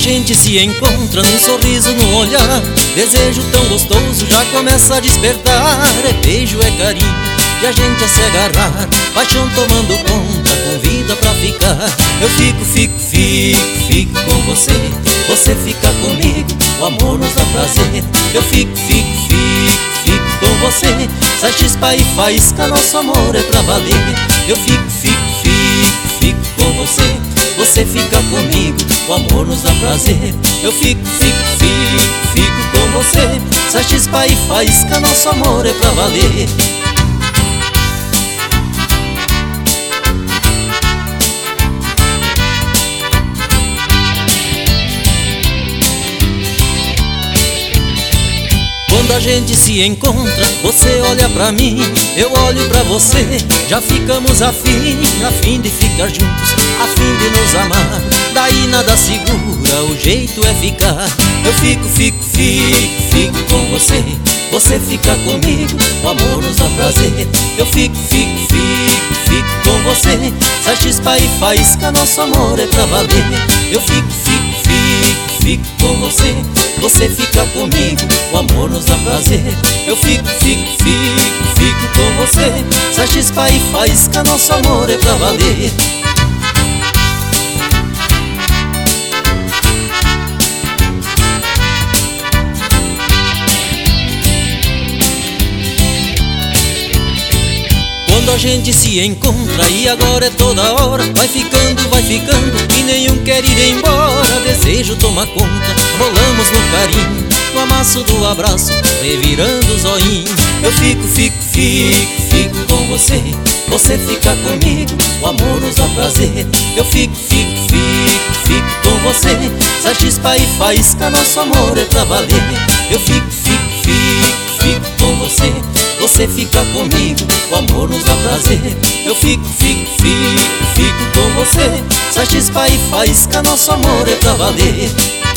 gente se encontra num sorriso no olhar, desejo tão gostoso já começa a despertar. É beijo, é carinho e a gente a se agarrar, paixão tomando conta, convida pra ficar. Eu fico com você, você fica comigo, o amor nos dá prazer. Eu fico com você, sai chispa e faísca, nosso amor é pra valer. Eu fico com você, você fica comigo, o amor nos dá prazer. Eu fico com você, sai chispa e faísca, nosso amor é pra valer. Quando a gente se encontra, você olha pra mim, eu olho pra você, já ficamos afim de ficar juntos, a fim de nos amar. Daí nada segura, o jeito é ficar. Eu fico com você, você fica comigo, o amor nos dá prazer. Eu fico com você, sai chispa e faísca, nosso amor é pra valer. Eu fico com você, você fica comigo, o amor nos dá prazer. Eu fico com você, sai chispa e faísca, nosso amor é pra valer. Quando a gente se encontra e agora é toda hora, vai ficando e nenhum quer ir embora. Desejo toma conta, rolamos no carinho, no amasso do abraço, revirando o zoinho. Eu fico com você, você fica comigo, o amor nos dá prazer. Eu fico com você, sai chispa e faísca, nosso amor é pra valer. Eu fico com você, você fica comigo, o amor nos dá prazer. Eu fico com você, sai chispa e faísca, nosso amor é pra valer.